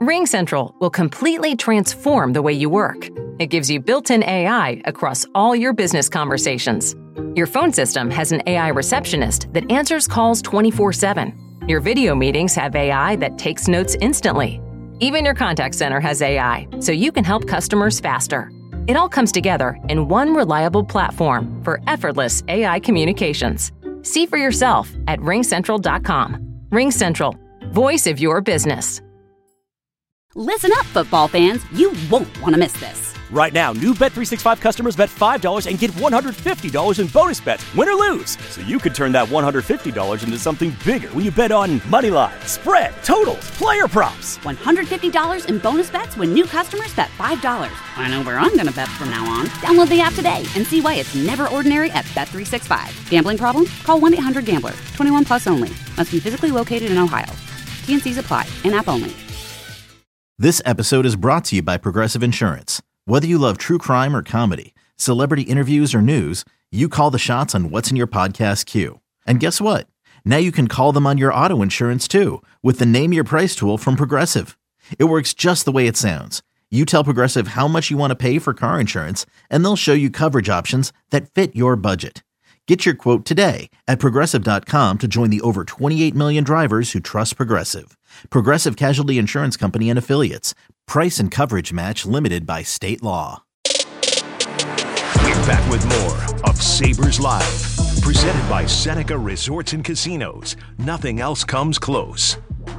RingCentral will completely transform the way you work. It gives you built-in AI across all your business conversations. Your phone system has an AI receptionist that answers calls 24/7. Your video meetings have AI that takes notes instantly. Even your contact center has AI, so you can help customers faster. It all comes together in one reliable platform for effortless AI communications. See for yourself at ringcentral.com. RingCentral, voice of your business. Listen up, football fans. You won't want to miss this. Right now, new Bet365 customers bet $5 and get $150 in bonus bets, win or lose. So you could turn that $150 into something bigger when you bet on moneyline, spread, totals, player props. $150 in bonus bets when new customers bet $5. I know where I'm going to bet from now on. Download the app today and see why it's never ordinary at Bet365. Gambling problem? Call 1-800-GAMBLER. 21 plus only. Must be physically located in Ohio. T&Cs apply. In-app only. This episode is brought to you by Progressive Insurance. Whether you love true crime or comedy, celebrity interviews or news, you call the shots on what's in your podcast queue. And guess what? Now you can call them on your auto insurance too with the Name Your Price tool from Progressive. It works just the way it sounds. You tell Progressive how much you want to pay for car insurance, and they'll show you coverage options that fit your budget. Get your quote today at Progressive.com to join the over 28 million drivers who trust Progressive. Progressive Casualty Insurance Company and Affiliates. Price and coverage match limited by state law. We're back with more of Sabres Live. Presented by Seneca Resorts and Casinos. Nothing else comes close.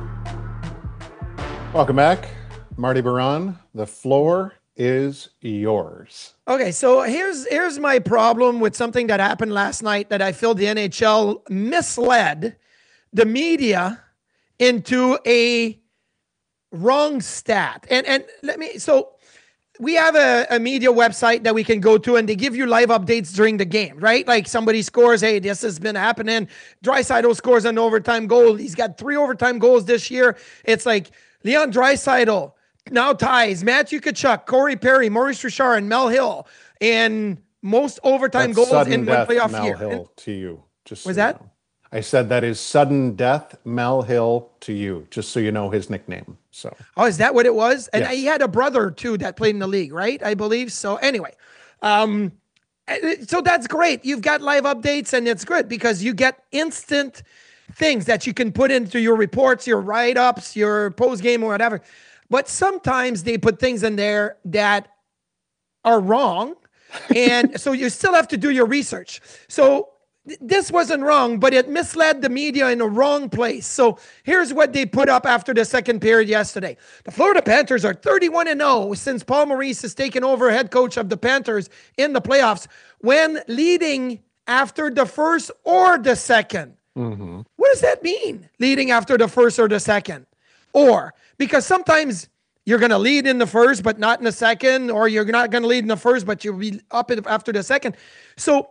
Welcome back. Marty Baron, the floor is yours. Okay, so here's my problem with something that happened last night that I feel the NHL misled the media into a wrong stat. And so we have a media website that we can go to and they give you live updates during the game, right? Like somebody scores, hey, this has been happening. Draisaitl scores an overtime goal. He's got 3 overtime goals this year. It's like Leon Draisaitl now ties Matthew Tkachuk, Corey Perry, Maurice Richard, and Mel Hill in most overtime goals in one playoff Mel year. Hill to you. Just was so that? You know. I said that is sudden death, Mel Hill to you, just so you know his nickname. So. Oh, is that what it was? And yes. he had a brother too that played in the league, right? I believe. So anyway, so that's great. You've got live updates and it's good because you get instant things that you can put into your reports, your write-ups, your post-game or whatever. But sometimes they put things in there that are wrong. And so you still have to do your research. So this wasn't wrong, but it misled the media in a wrong place. So here's what they put up after the second period yesterday. The Florida Panthers are 31-0 since Paul Maurice has taken over head coach of the Panthers in the playoffs when leading after the first or the second. Mm-hmm. What does that mean? Leading after the first or the second? Or because sometimes you're going to lead in the first, but not in the second, or you're not going to lead in the first, but you'll be up after the second. So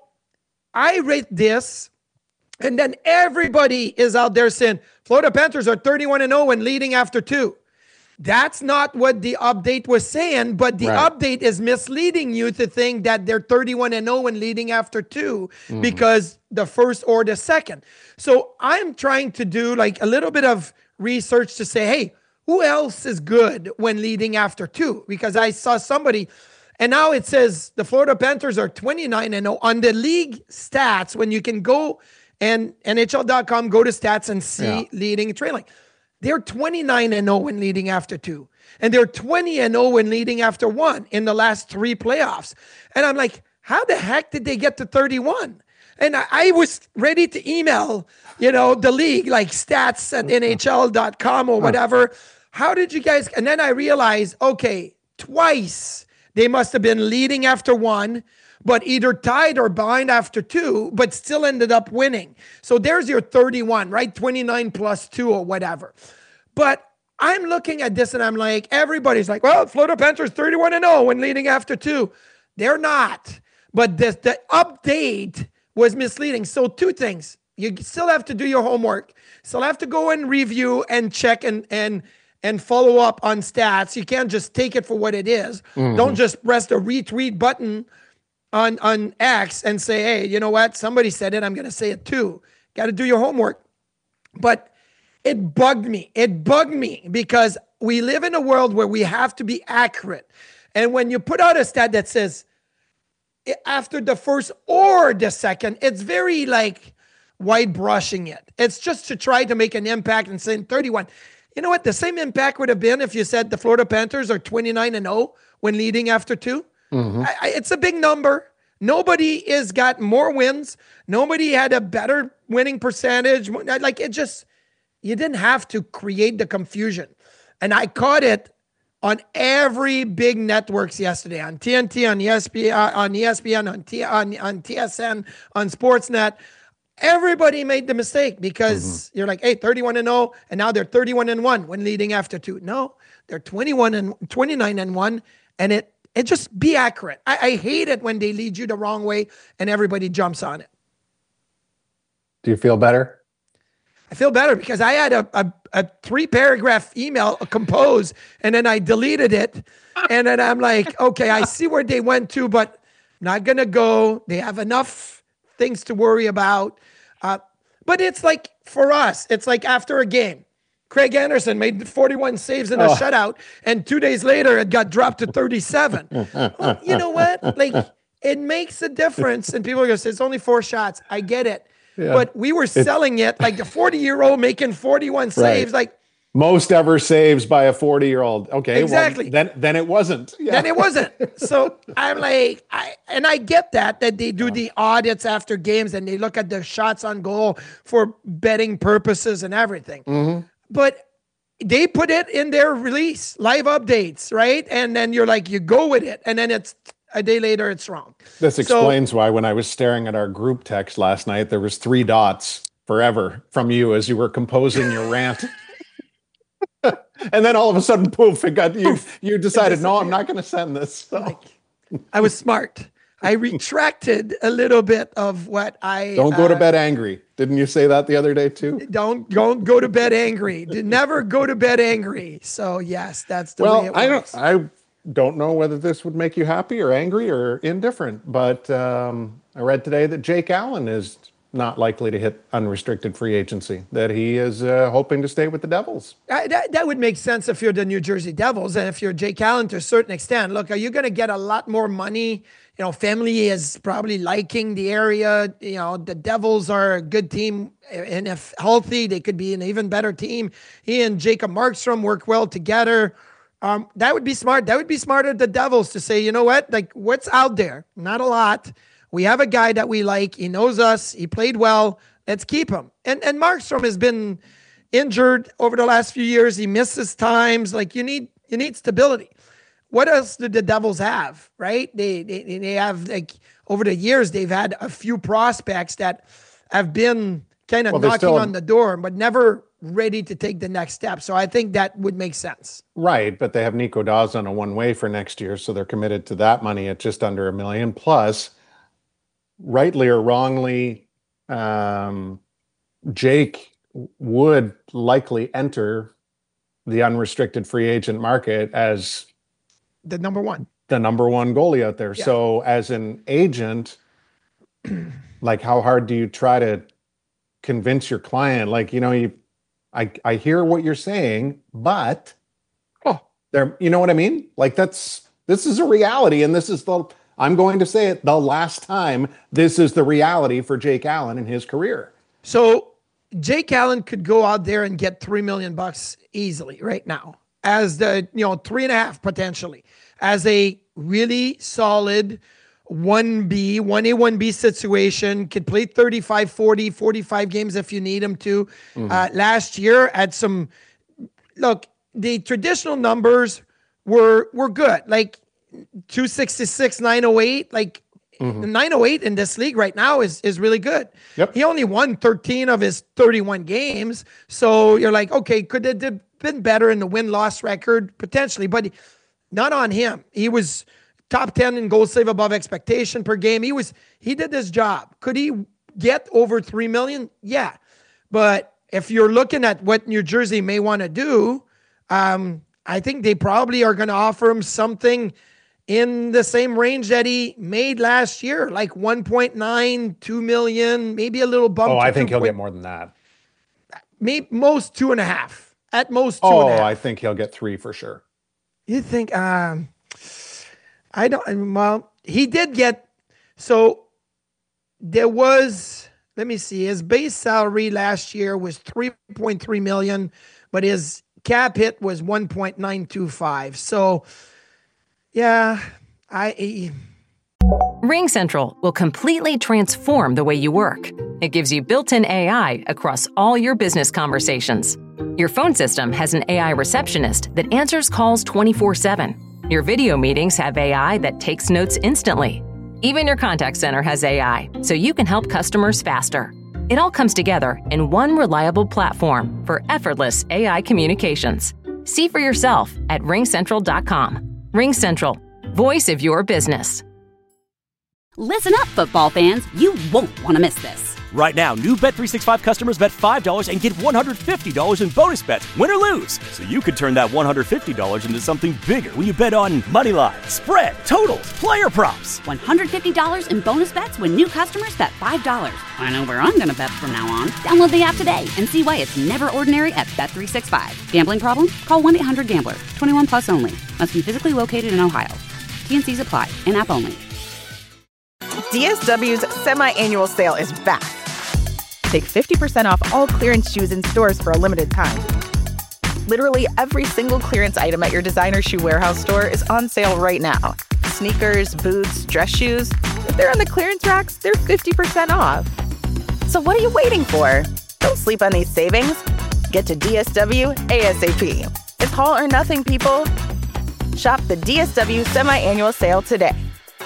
I rate this, and then everybody is out there saying, Florida Panthers are 31-0 and leading after 2. That's not what the update was saying, but the update is misleading you to think that they're 31-0 and leading after 2 because the first or the second. So I'm trying to do like a little bit of research to say, hey, who else is good when leading after 2? Because I saw somebody, and now it says the Florida Panthers are 29-0 on the league stats. When you can go and NHL.com, go to stats and see leading and trailing. They're 29-0 when leading after 2. And they're 20-0 when leading after 1 in the last 3 playoffs. And I'm like, how the heck did they get to 31? And I was ready to email, the league, like stats at NHL.com or whatever. How did you guys? And then I realized, okay, twice they must have been leading after 1, but either tied or behind after 2, but still ended up winning. So there's your 31, right? 29 plus 2 or whatever. But I'm looking at this and I'm like, everybody's like, well, Florida Panthers 31-0 when leading after 2. They're not. But the update was misleading. So 2 things. You still have to do your homework. Still have to go and review and check and follow up on stats. You can't just take it for what it is. Mm-hmm. Don't just press the retweet button on X and say, hey, you know what? Somebody said it. I'm going to say it too. Got to do your homework. But it bugged me. It bugged me because we live in a world where we have to be accurate. And when you put out a stat that says after the first or the second, it's very like wide brushing it. It's just to try to make an impact and saying 31. You know what? The same impact would have been if you said the Florida Panthers are 29-0 when leading after 2. Mm-hmm. It's a big number. Nobody has got more wins. Nobody had a better winning percentage. Like it just, you didn't have to create the confusion. And I caught it on every big networks yesterday, on TNT, on ESPN, on TSN, on Sportsnet. Everybody made the mistake because you're like, hey, 31-0, and now they're 31-1 when leading after 2. No, they're 29-1, and it just be accurate. I hate it when they lead you the wrong way and everybody jumps on it. Do you feel better? I feel better because I had a 3-paragraph email composed and then I deleted it. And then I'm like, okay, I see where they went to, but I'm not going to go. They have enough things to worry about. But it's like for us, it's like after a game, Craig Anderson made 41 saves in a shutout, and 2 days later it got dropped to 37. Well, you know what? Like it makes a difference. And people are going to say it's only 4 shots. I get it. Yeah. But we were selling it like the 40-year-old making 41 saves. Right. Like most ever saves by a 40-year-old. Okay, exactly. Well, then it wasn't. Yeah. Then it wasn't. So I'm like, I get that they do the audits after games and they look at the shots on goal for betting purposes and everything. Mm-hmm. But they put it in their release, live updates, right? And then you're like, you go with it, and then it's a day later, it's wrong. This explains why when I was staring at our group text last night, there was 3 dots forever from you as you were composing your rant. And then all of a sudden, poof, it got you. You decided, no, I'm not going to send this. So. Like, I was smart. I retracted a little bit of what I... Don't go to bed angry. Didn't you say that the other day too? Don't go to bed angry. Never go to bed angry. So yes, that's the way it works. I don't know whether this would make you happy or angry or indifferent, but I read today that Jake Allen is not likely to hit unrestricted free agency, that he is hoping to stay with the Devils. That would make sense if you're the New Jersey Devils, and if you're Jake Allen to a certain extent. Look, are you going to get a lot more money? You know, family is probably liking the area. You know, the Devils are a good team, and if healthy, they could be an even better team. He and Jacob Markstrom work well together. That would be smart. That would be smart of the Devils to say, you know what, like what's out there? Not a lot. We have a guy that we like. He knows us. He played well. Let's keep him. And Markstrom has been injured over the last few years. He misses times. Like you need stability. What else do the Devils have, right? They have, like, over the years, they've had a few prospects that have been kind of knocking on the door, but never ready to take the next step. So I think that would make sense. Right, but they have Nico Daws on a one-way for next year, so they're committed to that money at just under $1 million. Plus, rightly or wrongly, Jake would likely enter the unrestricted free agent market as the number one goalie out there. Yeah. So as an agent, like how hard do you try to convince your client? Like, you know, I hear what you're saying, but you know what I mean? Like this is a reality. And I'm going to say it the last time, this is the reality for Jake Allen in his career. So Jake Allen could go out there and get $3 million easily right now, as the 3.5 potentially, as a really solid 1A, 1B situation, could play 35, 40, 45 games if you need him to. Mm-hmm. Last year had the traditional numbers were good, like 266, 908, like the 908 in this league right now is really good. Yep. He only won 13 of his 31 games. So you're like, okay, could it have been better in the win-loss record? Potentially, but not on him. He was top 10 in goals save above expectation per game. He did his job. Could he get over 3 million? Yeah. But if you're looking at what New Jersey may want to do, I think they probably are going to offer him something in the same range that he made last year, like 1.9, 2 million, maybe a little bump. Oh, I think he'll get more than that. Maybe most 2.5. At most 2.5. I think he'll get 3 for sure. You think? I don't. Well, he did get. So there was. Let me see. His base salary last year was $3.3 million, but his cap hit was $1.925. So, yeah, RingCentral will completely transform the way you work. It gives you built-in AI across all your business conversations. Your phone system has an AI receptionist that answers calls 24/7. Your video meetings have AI that takes notes instantly. Even your contact center has AI, so you can help customers faster. It all comes together in one reliable platform for effortless AI communications. See for yourself at ringcentral.com. RingCentral, voice of your business. Listen up, football fans. You won't want to miss this. Right now, new Bet365 customers bet $5 and get $150 in bonus bets, win or lose. So you could turn that $150 into something bigger when you bet on moneyline, spread, totals, player props. $150 in bonus bets when new customers bet $5. I know where I'm going to bet from now on. Download the app today and see why it's never ordinary at Bet365. Gambling problem? Call 1-800-GAMBLER. 21 plus only. Must be physically located in Ohio. T&Cs apply. In-app only. DSW's semi-annual sale is back. Take 50% off all clearance shoes in stores for a limited time. Literally every single clearance item at your designer shoe warehouse store is on sale right now. Sneakers, boots, dress shoes. If they're on the clearance racks, they're 50% off. So what are you waiting for? Don't sleep on these savings. Get to DSW ASAP. It's haul or nothing, people. Shop the DSW semi-annual sale today.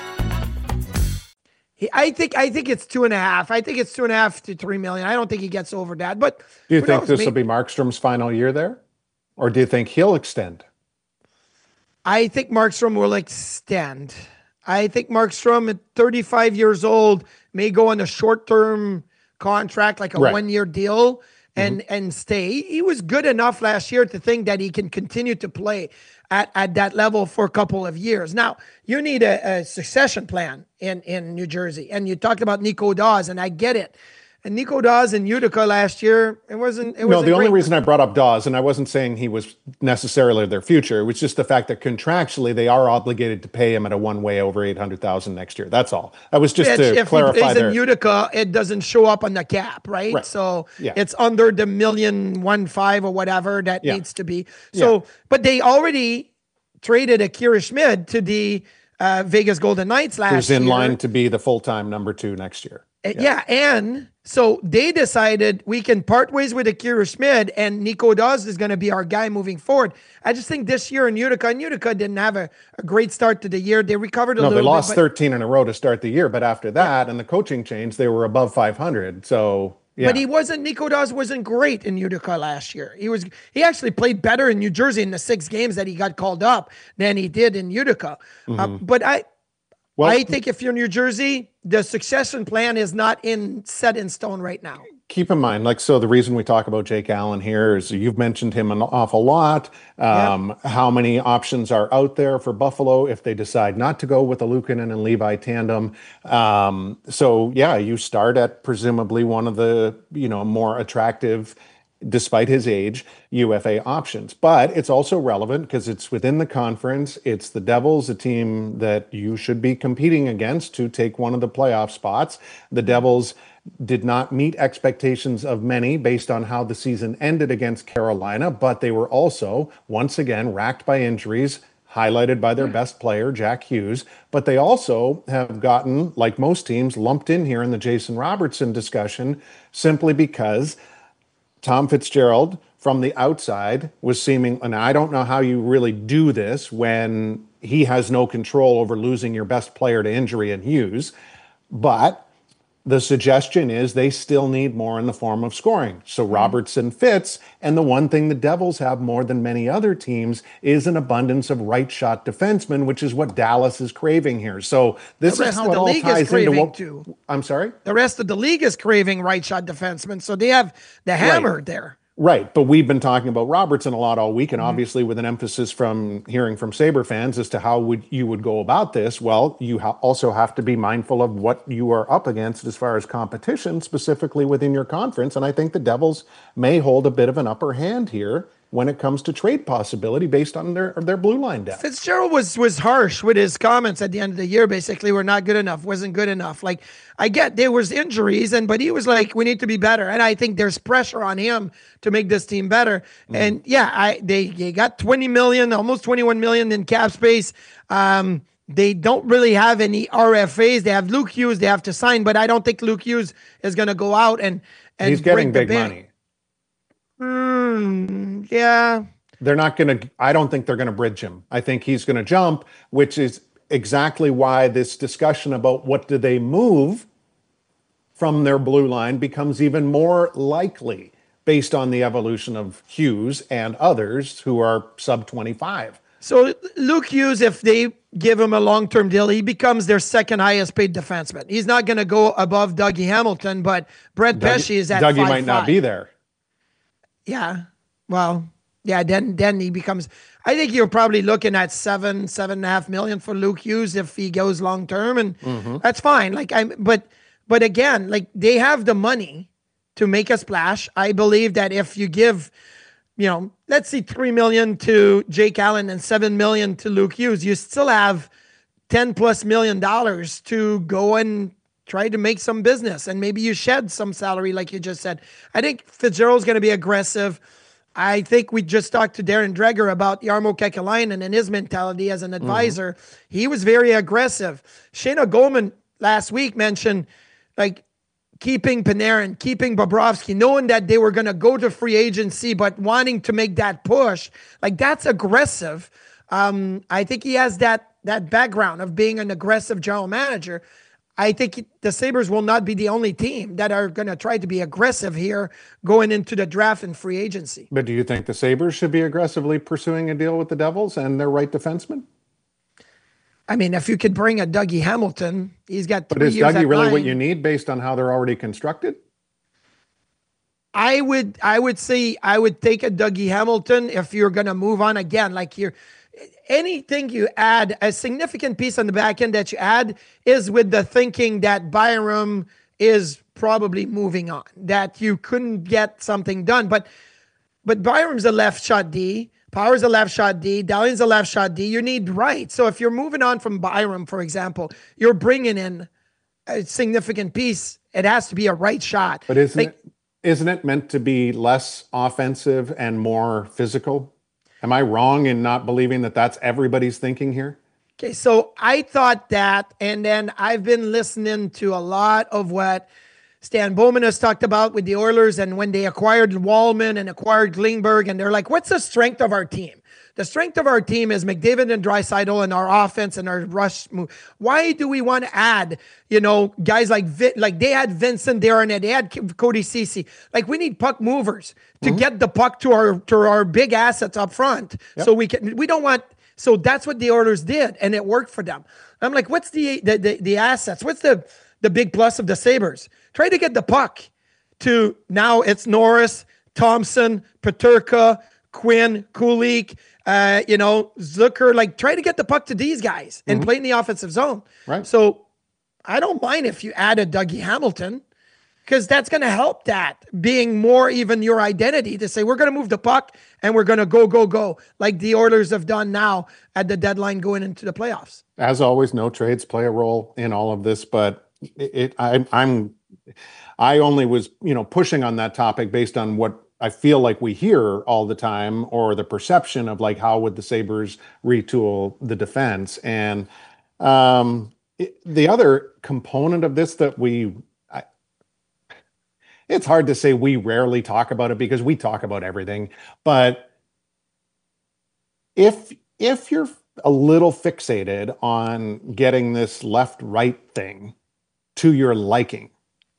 I think it's 2.5. I think it's 2.5 to $3 million. I don't think he gets over that. But do you think this will be Markstrom's final year there, or do you think he'll extend? I think Markstrom will extend. I think Markstrom at 35 years old may go on a short-term contract, like a one-year deal, and stay. He was good enough last year to think that he can continue to play at that level for a couple of years. Now, you need a succession plan in New Jersey. And you talked about Nico Daws, and I get it. And Nico Daws in Utica last year, it wasn't the only reason I brought up Daws, and I wasn't saying he was necessarily their future, it was just the fact that contractually they are obligated to pay him at a one-way over $800,000 next year. That's all. That was just to clarify. If he's in Utica, it doesn't show up on the cap, right? So it's under the $1.15 or whatever that needs to be. So, but they already traded Akira Schmid to the Vegas Golden Knights last year. Who's in line to be the full-time number 2 next year. And so they decided we can part ways with Akira Schmid, and Nico Daws is going to be our guy moving forward. I just think this year in Utica didn't have a great start to the year. They recovered a little bit. No, they lost 13 in a row to start the year, but after that and the coaching change, they were above 500. So, yeah. But Nico Daws wasn't great in Utica last year. He actually played better in New Jersey in the 6 games that he got called up than he did in Utica. But I think if you're New Jersey, the succession plan is not set in stone right now. Keep in mind, the reason we talk about Jake Allen here is you've mentioned him an awful lot. How many options are out there for Buffalo if they decide not to go with the Luukkonen and Levi tandem? You start at presumably one of the, more attractive, despite his age, UFA options. But it's also relevant because it's within the conference. It's the Devils, a team that you should be competing against to take one of the playoff spots. The Devils did not meet expectations of many based on how the season ended against Carolina, but they were also, once again, racked by injuries, highlighted by their best player, Jack Hughes. But they also have gotten, like most teams, lumped in here in the Jason Robertson discussion simply because Tom Fitzgerald, from the outside, was seeming, and I don't know how you really do this when he has no control over losing your best player to injury in Hughes, but the suggestion is they still need more in the form of scoring. So Robertson fits, and the one thing the Devils have more than many other teams is an abundance of right shot defensemen, which is what Dallas is craving here. So this is how it all ties into what... I'm sorry? The rest of the league is craving right shot defensemen, so they have the hammer there. Right, but we've been talking about Robertson a lot all week, and obviously with an emphasis from hearing from Sabre fans as to how you would go about this. Well, you also have to be mindful of what you are up against as far as competition, specifically within your conference, and I think the Devils may hold a bit of an upper hand here when it comes to trade possibility based on their blue line depth. Fitzgerald was harsh with his comments at the end of the year. Basically, we're not good enough, wasn't good enough. Like, I get there was injuries, but he was like, we need to be better. And I think there's pressure on him to make this team better. And they got 20 million, almost 21 million in cap space. They don't really have any RFAs. They have Luke Hughes they have to sign, but I don't think Luke Hughes is going to go out and he's getting big money. Yeah. They're not going to, I don't think they're going to bridge him. I think he's going to jump, which is exactly why this discussion about what do they move from their blue line becomes even more likely based on the evolution of Hughes and others who are sub 25. So Luke Hughes, if they give him a long-term deal, he becomes their second highest paid defenseman. He's not going to go above Dougie Hamilton, but Brett Pesce is at 5'5". Dougie might not be there. Yeah. Well, yeah, then he becomes, I think you're probably looking at 7.5 million for Luke Hughes if he goes long term, and that's fine. Like but again, like they have the money to make a splash. I believe that if you give, let's see, 3 million to Jake Allen and 7 million to Luke Hughes, you still have $10+ million to go and try to make some business, and maybe you shed some salary, like you just said. I think Fitzgerald's going to be aggressive. I think we just talked to Darren Dreger about Jarmo Kekalainen and his mentality as an advisor. He was very aggressive. Shayna Goldman last week mentioned like keeping Panarin, keeping Bobrovsky, knowing that they were going to go to free agency, but wanting to make that push. Like, that's aggressive. I think he has that background of being an aggressive general manager. I think the Sabres will not be the only team that are going to try to be aggressive here going into the draft and free agency. But do you think the Sabres should be aggressively pursuing a deal with the Devils and their right defenseman? I mean, if you could bring a Dougie Hamilton, he's got 3 years at 9. But is Dougie really what you need based on how they're already constructed? I would say I would take a Dougie Hamilton if you're going to move on again. Like, anything you add, a significant piece on the back end that you add is with the thinking that Byram is probably moving on, that you couldn't get something done. But Byram's a left shot D, Power's a left shot D, Dahlian's a left shot D. You need right. So if you're moving on from Byram, for example, you're bringing in a significant piece. It has to be a right shot. But isn't it meant to be less offensive and more physical? Am I wrong in not believing that that's everybody's thinking here? Okay, so I thought that, and then I've been listening to a lot of what Stan Bowman has talked about with the Oilers, and when they acquired Wallman and acquired Klingberg, and they're like, what's the strength of our team? The strength of our team is McDavid and Draisaitl and our offense and our rush move. Why do we want to add, guys like they had Vincent Darren, they had Cody Ceci. Like, we need puck movers to get the puck to our big assets up front. Yep. So that's what the Oilers did, and it worked for them. I'm like, what's the assets? What's the big plus of the Sabres? Try to get the puck to, now it's Norris, Thompson, Peterka, Quinn, Kulik, Zucker. Like, try to get the puck to these guys and play in the offensive zone. Right. So I don't mind if you add a Dougie Hamilton, because that's going to help that being more even your identity to say, we're going to move the puck and we're going to go, like the Oilers have done now at the deadline going into the playoffs. As always, no trades play a role in all of this, but I only was, pushing on that topic based on what I feel like we hear all the time, or the perception of like, how would the Sabres retool the defense? And the other component of this that it's hard to say we rarely talk about it because we talk about everything, but if you're a little fixated on getting this left-right thing to your liking,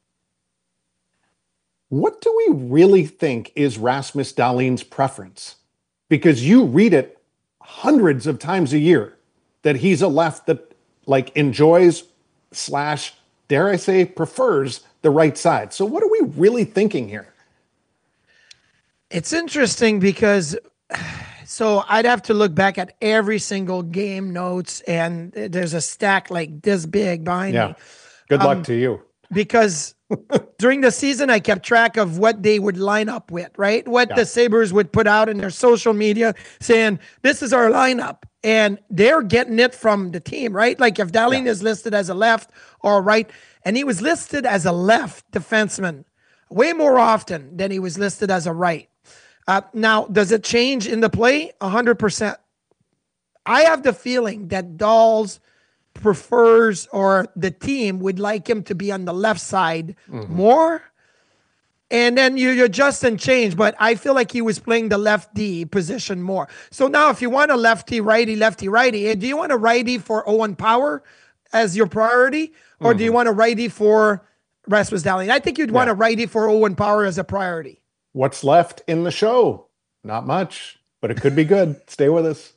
what do we really think is Rasmus Dahlin's preference? Because you read it hundreds of times a year that he's a left that like enjoys / dare I say prefers the right side. So what are we really thinking here? It's interesting because so I'd have to look back at every single game notes, and there's a stack like this big behind me. Good luck to you. because during the season, I kept track of what they would line up with, right? What the Sabres would put out in their social media saying, this is our lineup. And they're getting it from the team, right? Like if Dahlin is listed as a left or a right, and he was listed as a left defenseman way more often than he was listed as a right. Now, does it change in the play? 100%. I have the feeling that Dolls prefers, or the team would like him to be on the left side more. And then you adjust and change, but I feel like he was playing the lefty position more. So now if you want a lefty, righty, do you want a righty for Owen Power as your priority? Or do you want a righty for Rasmus Dahlin? I think you'd want a righty for Owen Power as a priority. What's left in the show? Not much, but it could be good. Stay with us.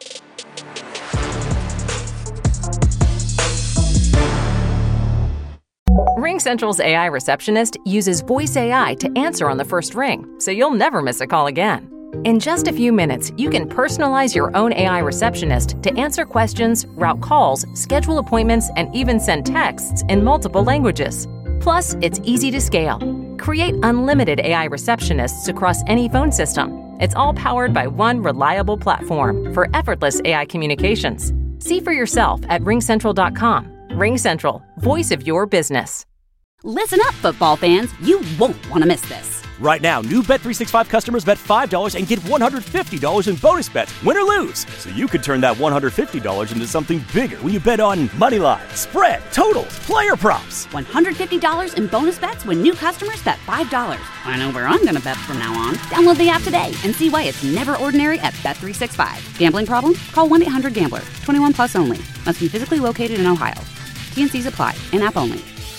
RingCentral's AI receptionist uses voice AI to answer on the first ring, so you'll never miss a call again. In just a few minutes, you can personalize your own AI receptionist to answer questions, route calls, schedule appointments, and even send texts in multiple languages. Plus, it's easy to scale. Create unlimited AI receptionists across any phone system. It's all powered by one reliable platform for effortless AI communications. See for yourself at ringcentral.com. RingCentral, voice of your business. Listen up, football fans. You won't want to miss this. Right now, new Bet365 customers bet $5 and get $150 in bonus bets, win or lose. So you could turn that $150 into something bigger when you bet on moneyline, spread, totals, player props. $150 in bonus bets when new customers bet $5. I know where I'm going to bet from now on. Download the app today and see why it's never ordinary at Bet365. Gambling problem? Call 1-800-GAMBLER. 21 plus only. Must be physically located in Ohio. T&Cs apply. In-app only.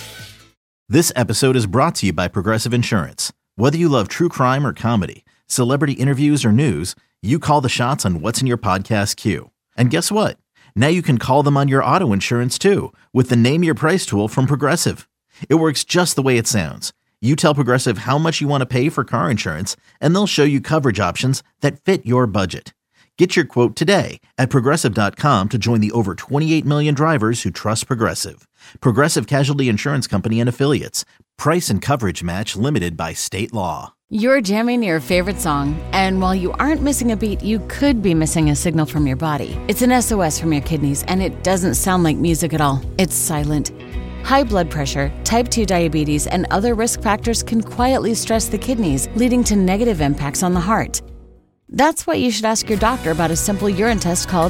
This episode is brought to you by Progressive Insurance. Whether you love true crime or comedy, celebrity interviews or news, you call the shots on what's in your podcast queue. And guess what? Now you can call them on your auto insurance too with the Name Your Price tool from Progressive. It works just the way it sounds. You tell Progressive how much you want to pay for car insurance, and they'll show you coverage options that fit your budget. Get your quote today at Progressive.com to join the over 28 million drivers who trust Progressive. Progressive Casualty Insurance Company and Affiliates. Price and coverage match limited by state law. You're jamming your favorite song, and while you aren't missing a beat, you could be missing a signal from your body. It's an SOS from your kidneys, and it doesn't sound like music at all. It's silent. High blood pressure, type 2 diabetes, and other risk factors can quietly stress the kidneys, leading to negative impacts on the heart. That's why you should ask your doctor about a simple urine test called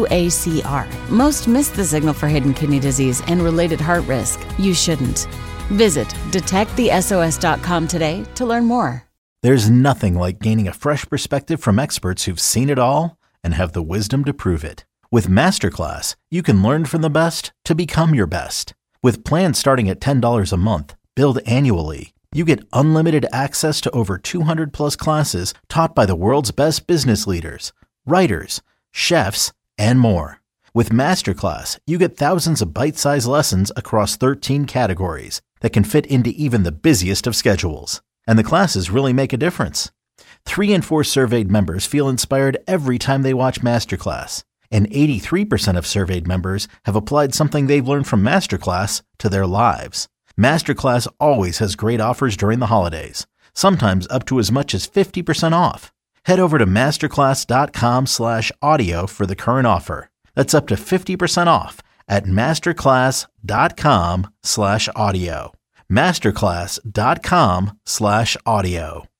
UACR. Most miss the signal for hidden kidney disease and related heart risk. You shouldn't. Visit detectthesos.com today to learn more. There's nothing like gaining a fresh perspective from experts who've seen it all and have the wisdom to prove it. With Masterclass, you can learn from the best to become your best. With plans starting at $10 a month, billed annually, you get unlimited access to over 200 plus classes taught by the world's best business leaders, writers, chefs, and more. With Masterclass, you get thousands of bite-sized lessons across 13 categories that can fit into even the busiest of schedules. And the classes really make a difference. 3 in 4 surveyed members feel inspired every time they watch Masterclass. And 83% of surveyed members have applied something they've learned from Masterclass to their lives. Masterclass always has great offers during the holidays, sometimes up to as much as 50% off. Head over to masterclass.com/audio for the current offer. That's up to 50% off at masterclass.com/audio. Masterclass.com/audio.